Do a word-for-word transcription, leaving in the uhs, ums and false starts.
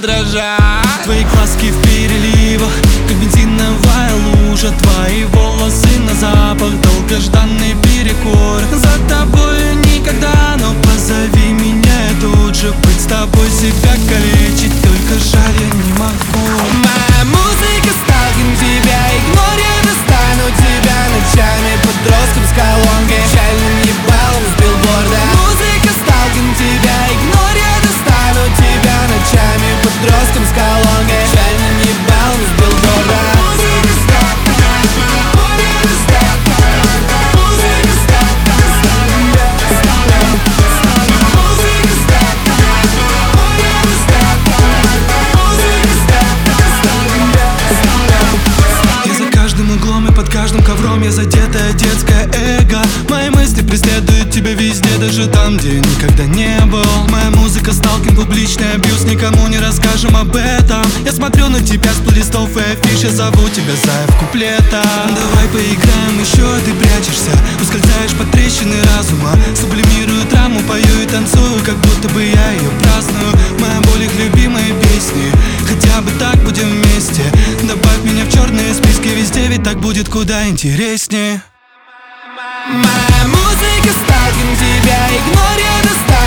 дрожат. Твои глазки в переливах, как бензиновая лужа. Твои волосы на запах, долгожданный перекур. За тобой никогда, но позови меня, я тут же быть с тобой, себя калечить, только жаль я не могу. Моя музыка сталкин тебя, игнорь, я достану тебя ночами подростком с колонки, печальным ебалом с билборда. Музыка сталкин тебя, игнорь, я достану тебя ночами подростком с колонки, печальным ебалом с билборда. Под каждым ковром я задетая детское эго. Мои мысли преследуют тебя везде, даже там, где никогда не был. Моя музыка сталкинг, публичный абьюз, никому не расскажем об этом. Я смотрю на тебя с плейлистов и афиш, я зову тебя зая в куплета. Давай поиграем еще, ты прячешься, ускользаешь под трещины разума. Сублимирую драму, пою и танцую, как будто бы я ее праздную. Моя боль их любимые песни, хотя бы так будем вместе. Добавь меня в черные списки везде, ведь так будет куда интереснее. Моя музыка сталкин тебя, игнорь, я достану